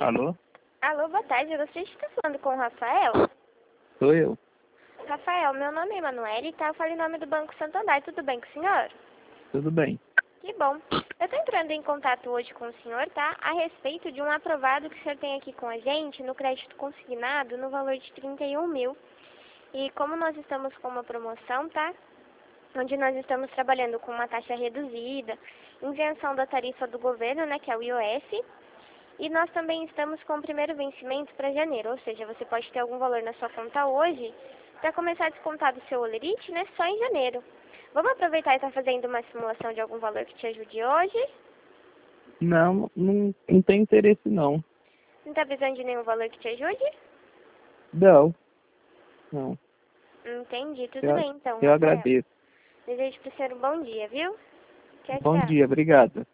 Alô? Alô, boa tarde. Eu gostaria de estar falando com o Rafael. Sou eu. Rafael, meu nome é Emanuele, tá? Eu falo em nome do Banco Santander. Tudo bem com o senhor? Tudo bem. Que bom. Eu tô entrando em contato hoje com o senhor, tá? A respeito de um aprovado que o senhor tem aqui com a gente no crédito consignado no valor de 31 mil. E como nós estamos com uma promoção, tá? Onde nós estamos trabalhando com uma taxa reduzida, isenção da tarifa do governo, né? Que é o IOF. E nós também estamos com o primeiro vencimento para janeiro, ou seja, você pode ter algum valor na sua conta hoje para começar a descontar do seu Olerite, né, só em janeiro. Vamos aproveitar e estar fazendo uma simulação de algum valor que te ajude hoje? Não tem interesse não. Não está precisando de nenhum valor que te ajude? Não. Não. Entendi, tudo Eu, bem então, eu Rafael. agradeço. Desejo para o senhor um bom dia, viu? Tchau, Bom tchau. dia, obrigado.